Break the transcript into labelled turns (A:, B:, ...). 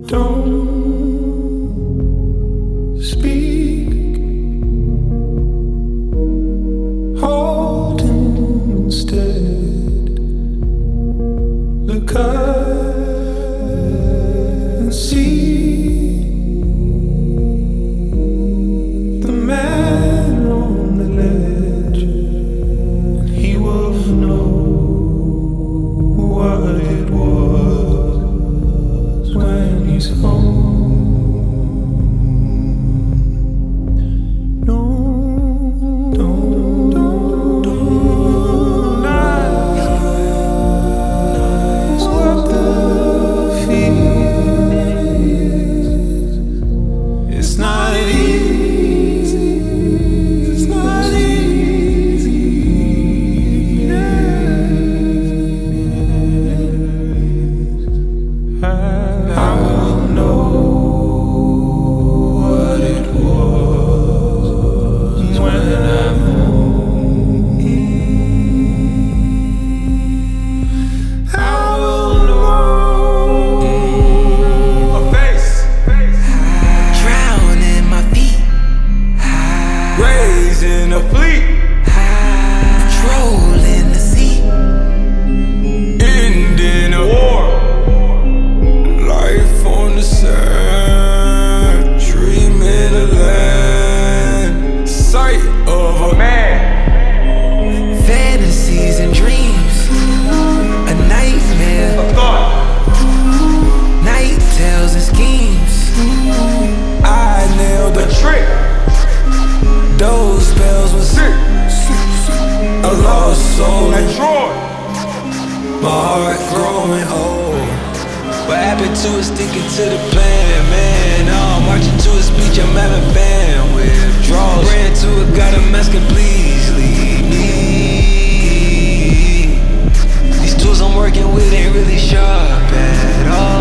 A: Don't speak, hold instead. Look up and see the man on the ledge, and he will know what it was when he's home. In a fleet,
B: patrolling the sea,
A: ending a war, life on the sand, dreaming a land, sight of a man,
B: fantasies and dreams, a nightmare,
A: a thought,
B: night tales and schemes.
A: I nailed the trick.
B: Those spells were
A: sick.
B: A lost soul
A: at Troy.
B: My heart growing old. What happened to it? Sticking to the plan, man. I'm marching to a speech, I'm having bandwidth draws. Ran to it, got a mask and please leave me. These tools I'm working with ain't really sharp at all.